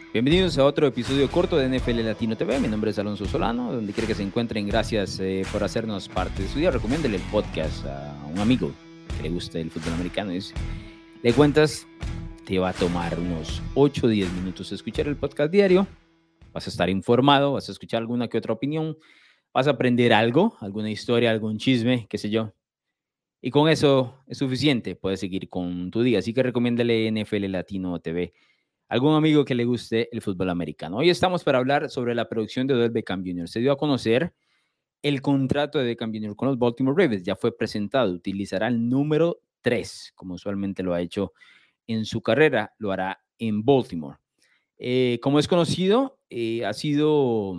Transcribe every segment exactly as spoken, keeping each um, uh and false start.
Bienvenidos a otro episodio corto de N F L Latino T V. Mi nombre es Alonso Solano. Donde quiera que se encuentren, gracias eh, por hacernos parte de su día. Recomiéndele el podcast a un amigo que le guste el fútbol americano. Y le cuentas, te va a tomar unos ocho o diez minutos escuchar el podcast diario. Vas a estar informado, vas a escuchar alguna que otra opinión, vas a aprender algo, alguna historia, algún chisme, qué sé yo. Y con eso es suficiente, puedes seguir con tu día. Así que recomiéndale N F L Latino T V. Algún amigo que le guste el fútbol americano. Hoy estamos para hablar sobre la producción de Odell Beckham junior Se dio a conocer el contrato de Beckham junior con los Baltimore Ravens. Ya fue presentado. Utilizará el número tres, como usualmente lo ha hecho en su carrera. Lo hará en Baltimore. Eh, como es conocido, eh, ha sido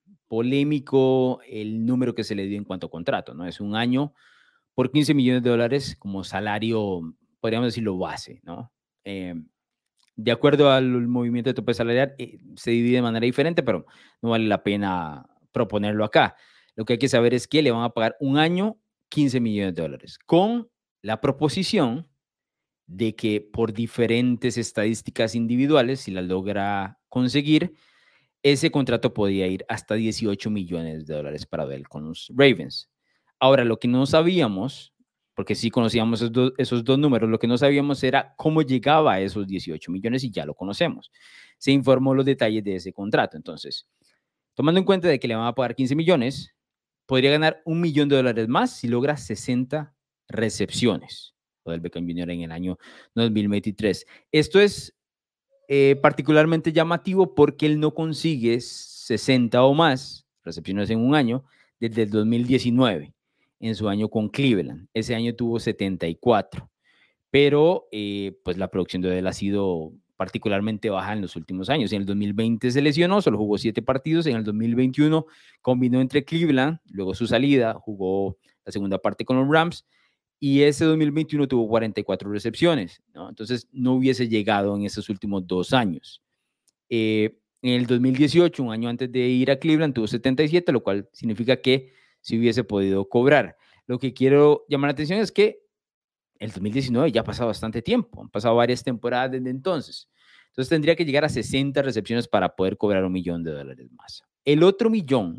polémico el número que se le dio en cuanto a contrato, ¿no? Es un año por quince millones de dólares como salario, podríamos decirlo, base, ¿no? Eh, de acuerdo al movimiento de tope salarial, eh, se divide de manera diferente, pero no vale la pena proponerlo acá. Lo que hay que saber es que le van a pagar un año quince millones de dólares, con la proposición de que por diferentes estadísticas individuales, si las logra conseguir, ese contrato podía ir hasta dieciocho millones de dólares para Odell con los Ravens. Ahora, lo que no sabíamos, porque sí conocíamos esos, do, esos dos números, lo que no sabíamos era cómo llegaba a esos dieciocho millones y ya lo conocemos. Se informó los detalles de ese contrato. Entonces, tomando en cuenta de que le van a pagar quince millones, podría ganar un millón de dólares más si logra sesenta recepciones. Odell Beckham junior en el año dos mil veintitrés. Esto es eh, particularmente llamativo porque él no consigue sesenta o más recepciones en un año desde el dos mil diecinueve, en su año con Cleveland. Ese año tuvo setenta y cuatro, pero eh, pues la producción de él ha sido particularmente baja en los últimos años. En el dos mil veinte se lesionó, solo jugó siete partidos. En el dos mil veintiuno combinó entre Cleveland, luego su salida, jugó la segunda parte con los Rams, y ese dos mil veintiuno tuvo cuarenta y cuatro recepciones, ¿no? Entonces no hubiese llegado en esos últimos dos años. Eh, en el dos mil dieciocho, un año antes de ir a Cleveland, tuvo setenta y siete, lo cual significa que sí hubiese podido cobrar. Lo que quiero llamar la atención es que el dos mil diecinueve ya ha pasado bastante tiempo, han pasado varias temporadas desde entonces. Entonces tendría que llegar a sesenta recepciones para poder cobrar un millón de dólares más. El otro millón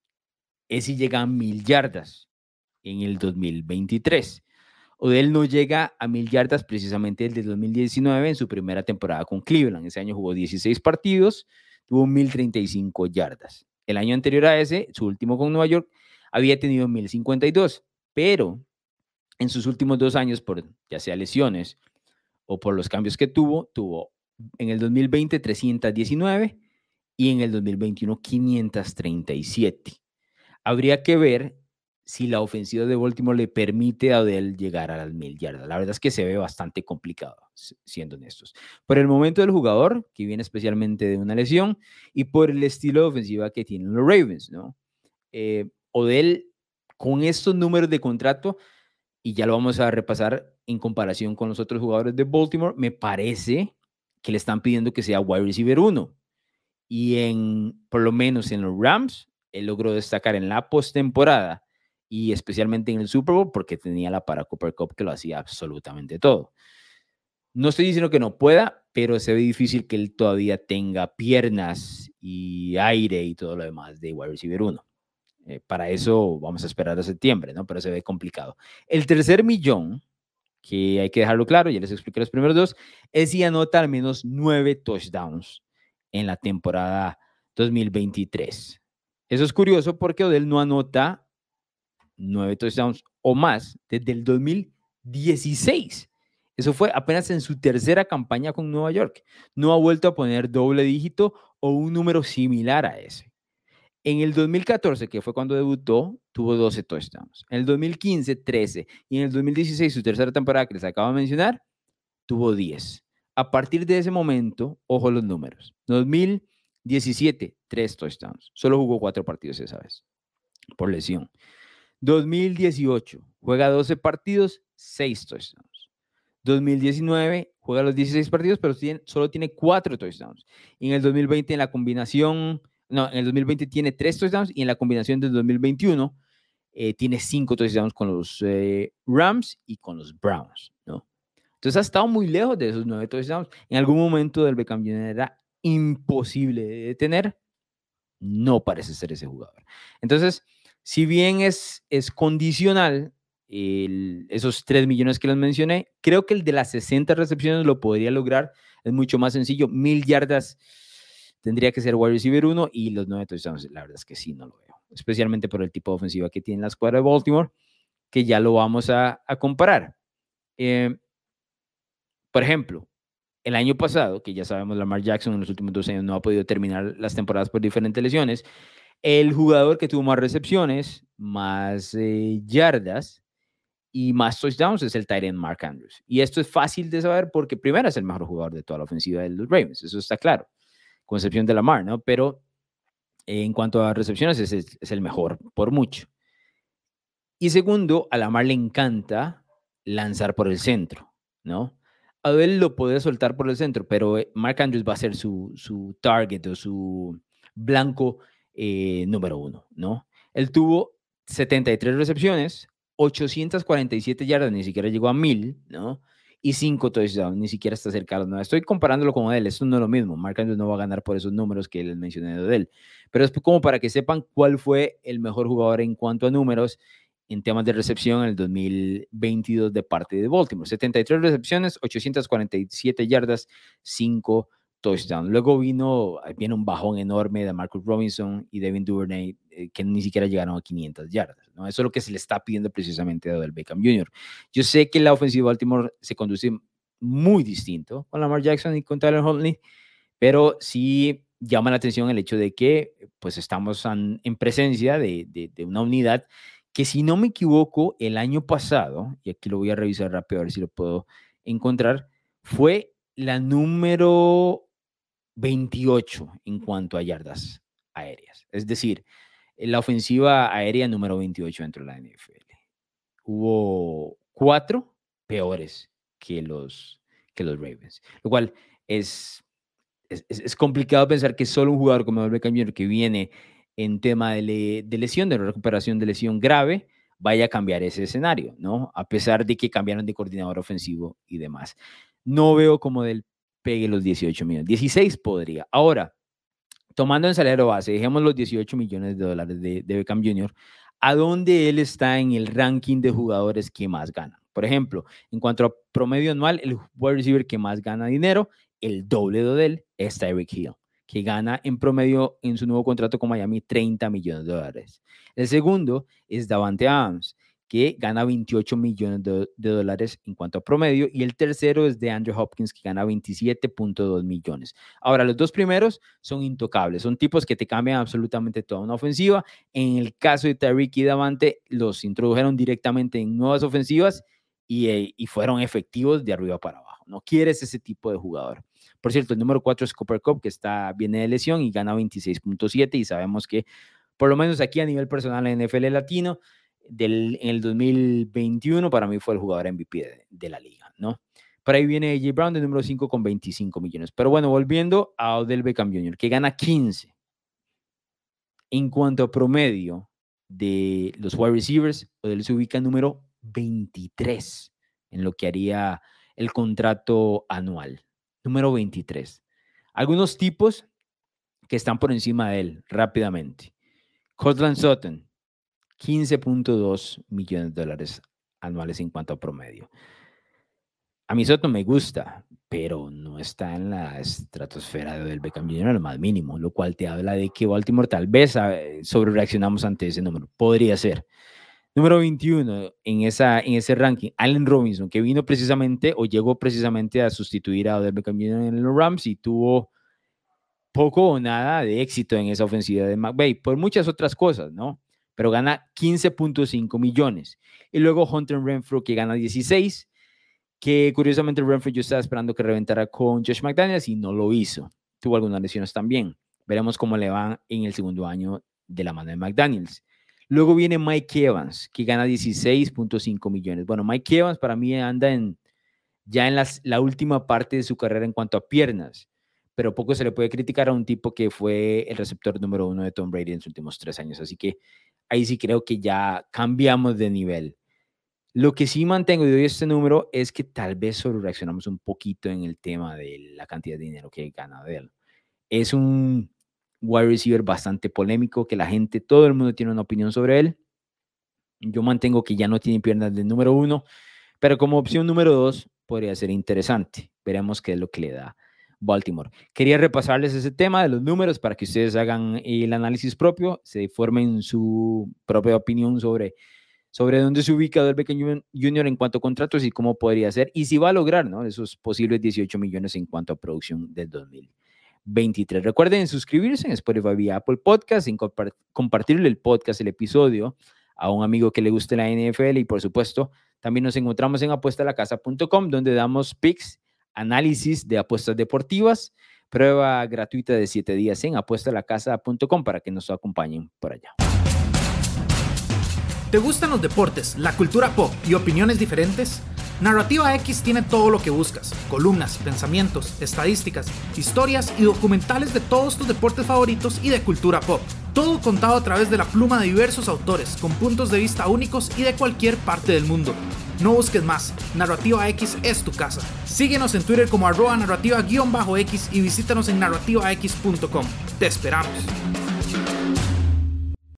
es si llega a mil yardas en el dos mil veintitrés. Odell no llega a mil yardas precisamente desde dos mil diecinueve en su primera temporada con Cleveland. Ese año jugó dieciséis partidos, tuvo mil treinta y cinco yardas. El año anterior a ese, su último con Nueva York, había tenido mil cincuenta y dos, pero en sus últimos dos años, por ya sea lesiones o por los cambios que tuvo, tuvo en el dos mil veinte trescientos diecinueve y en el dos mil veintiuno quinientos treinta y siete. Habría que ver si la ofensiva de Baltimore le permite a Odell llegar a las mil yardas. La verdad es que se ve bastante complicado, siendo honestos. Por el momento del jugador, que viene especialmente de una lesión, y por el estilo de ofensiva que tienen los Ravens, ¿no? Eh, Odell, con estos números de contrato, y ya lo vamos a repasar en comparación con los otros jugadores de Baltimore, me parece que le están pidiendo que sea wide receiver uno. Y en, por lo menos en los Rams, él logró destacar en la postemporada y especialmente en el Super Bowl porque tenía la para Cooper Kupp que lo hacía absolutamente todo. No estoy diciendo que no pueda, pero se ve difícil que él todavía tenga piernas y aire y todo lo demás de wide receiver uno. Eh, para eso vamos a esperar a septiembre, ¿no? Pero se ve complicado. El tercer millón, que hay que dejarlo claro, ya les expliqué los primeros dos, es si anota al menos nueve touchdowns en la temporada dos mil veintitrés. Eso es curioso porque Odell no anota nueve touchdowns o más desde el dos mil dieciséis. Eso fue apenas en su tercera campaña con Nueva York. No ha vuelto a poner doble dígito o un número similar a ese. En el dos mil catorce, que fue cuando debutó, tuvo doce touchdowns. En el dos mil quince, trece. Y en el dos mil dieciséis, su tercera temporada que les acabo de mencionar, tuvo diez. A partir de ese momento, ojo los números. dos mil diecisiete, tres touchdowns. Solo jugó cuatro partidos esa vez, por lesión. dos mil dieciocho, juega doce partidos, seis touchdowns. dos mil diecinueve, juega los dieciséis partidos, pero tiene, solo tiene cuatro touchdowns. Y en el dos mil veinte, en la combinación, no, en el dos mil veinte tiene tres touchdowns y en la combinación del dos mil veintiuno eh, tiene cinco touchdowns con los eh, Rams y con los Browns, ¿no? Entonces ha estado muy lejos de esos nueve touchdowns. En algún momento del Beckham junior era imposible de detener, no parece ser ese jugador. Entonces, si bien es, es condicional el, esos tres millones que les mencioné, creo que el de las sesenta recepciones lo podría lograr. Es mucho más sencillo. Mil yardas tendría que ser wide receiver uno y los nueve touchdowns, la verdad es que sí, no lo veo. Especialmente por el tipo de ofensiva que tiene la escuadra de Baltimore, que ya lo vamos a, a comparar. Eh, por ejemplo, el año pasado, que ya sabemos, Lamar Jackson en los últimos dos años no ha podido terminar las temporadas por diferentes lesiones, el jugador que tuvo más recepciones, más eh, yardas y más touchdowns es el tight end Mark Andrews. Y esto es fácil de saber porque primero es el mejor jugador de toda la ofensiva de los Ravens, eso está claro, con excepción de Lamar, ¿no? Pero eh, en cuanto a recepciones es, es, es el mejor por mucho. Y segundo, a Lamar le encanta lanzar por el centro, ¿no? A él lo puede soltar por el centro, pero Mark Andrews va a ser su, su target o su blanco eh, número uno, ¿no? Él tuvo setenta y tres recepciones, ochocientas cuarenta y siete yardas, ni siquiera llegó a mil, ¿no? Y cinco touchdowns, ni siquiera está cerca de los nueve. Estoy comparándolo con él, esto no es lo mismo. Mark Andrews no va a ganar por esos números que les mencioné de él. Pero es como para que sepan cuál fue el mejor jugador en cuanto a números en temas de recepción en el dos mil veintidós de parte de Baltimore. setenta y tres recepciones, ochocientas cuarenta y siete yardas, cinco touchdowns. Luego vino, viene un bajón enorme de Marcus Robinson y Devin Duvernay, eh, que ni siquiera llegaron a quinientas yardas, ¿no? Eso es lo que se le está pidiendo precisamente a Odell Beckham junior Yo sé que la ofensiva de Baltimore se conduce muy distinto con Lamar Jackson y con Tyler Huntley, pero sí llama la atención el hecho de que pues estamos en, en presencia de, de, de una unidad que, si no me equivoco, el año pasado, y aquí lo voy a revisar rápido a ver si lo puedo encontrar, fue la número veintiocho en cuanto a yardas aéreas. Es decir, la ofensiva aérea número veintiocho dentro de la N F L. Hubo cuatro peores que los, que los Ravens, lo cual es, es, es complicado pensar que solo un jugador como Odell Beckham junior, que viene en tema de, le, de lesión, de recuperación de lesión grave, vaya a cambiar ese escenario, ¿no? A pesar de que cambiaron de coordinador ofensivo y demás. No veo como del pegue los dieciocho millones. dieciséis podría. Ahora, tomando en salario base, dejemos los dieciocho millones de dólares de, de Beckham junior, ¿a dónde él está en el ranking de jugadores que más ganan? Por ejemplo, en cuanto a promedio anual, el wide receiver que más gana dinero, el doble de él, es Tyreek Hill, que gana en promedio en su nuevo contrato con Miami treinta millones de dólares. El segundo es Davante Adams, que gana veintiocho millones de, de dólares en cuanto a promedio, y el tercero es de Andrew Hopkins, que gana veintisiete punto dos millones. Ahora, los dos primeros son intocables, son tipos que te cambian absolutamente toda una ofensiva. En el caso de Tyreek y Davante, los introdujeron directamente en nuevas ofensivas y, eh, y fueron efectivos de arriba para abajo. No quieres ese tipo de jugador. Por cierto, el número cuatro es Cooper Kupp, que está, viene de lesión y gana veintiséis punto siete, y sabemos que, por lo menos aquí a nivel personal en N F L latino, del, en el dos mil veintiuno para mí fue el jugador M V P de, de la liga, ¿no? Por ahí viene A J Brown de número cinco con veinticinco millones. Pero bueno, volviendo a Odell Beckham junior, que gana quince. En cuanto a promedio de los wide receivers, Odell se ubica número veintitrés en lo que haría el contrato anual. Número veintitrés. Algunos tipos que están por encima de él rápidamente. Courtland Sutton, quince punto dos millones de dólares anuales en cuanto a promedio. A mí Sutton me gusta, pero no está en la estratosfera del Beckham junior lo más mínimo, lo cual te habla de que Baltimore tal vez sobre reaccionamos ante ese número. Podría ser. Número veintiuno en, esa, en ese ranking, Allen Robinson, que vino precisamente o llegó precisamente a sustituir a Odell Beckham junior en los Rams y tuvo poco o nada de éxito en esa ofensiva de McVay, por muchas otras cosas, ¿no? Pero gana quince punto cinco millones. Y luego Hunter Renfrow, que gana dieciséis, que curiosamente Renfrow yo estaba esperando que reventara con Josh McDaniels y no lo hizo. Tuvo algunas lesiones también. Veremos cómo le va en el segundo año de la mano de McDaniels. Luego viene Mike Evans, que gana dieciséis punto cinco millones. Bueno, Mike Evans para mí anda en, ya en las, la última parte de su carrera en cuanto a piernas, pero poco se le puede criticar a un tipo que fue el receptor número uno de Tom Brady en sus últimos tres años. Así que ahí sí creo que ya cambiamos de nivel. Lo que sí mantengo y doy este número es que tal vez solo reaccionamos un poquito en el tema de la cantidad de dinero que gana de él. Es un wide receiver bastante polémico, que la gente, todo el mundo tiene una opinión sobre él. Yo mantengo que ya no tiene piernas de número uno, pero como opción número dos podría ser interesante. Veremos qué es lo que le da Baltimore. Quería repasarles ese tema de los números para que ustedes hagan el análisis propio, se formen su propia opinión sobre, sobre dónde se ubica Odell Beckham junior en cuanto a contratos y cómo podría ser, y si va a lograr, ¿no?, esos posibles dieciocho millones en cuanto a producción del dos mil veintitrés. Recuerden suscribirse en Spotify vía Apple Podcast, en compart- compartirle el podcast, el episodio, a un amigo que le guste la N F L, y por supuesto también nos encontramos en apuesta la casa punto com, donde damos picks, análisis de apuestas deportivas, prueba gratuita de siete días en apuesta la casa punto com para que nos acompañen por allá. ¿Te gustan los deportes, la cultura pop y opiniones diferentes? Narrativa X tiene todo lo que buscas: columnas, pensamientos, estadísticas, historias y documentales de todos tus deportes favoritos y de cultura pop. Todo contado a través de la pluma de diversos autores, con puntos de vista únicos y de cualquier parte del mundo. No busques más, Narrativa X es tu casa. Síguenos en Twitter como arroba narrativa-x y visítanos en narrativa x punto com. Te esperamos.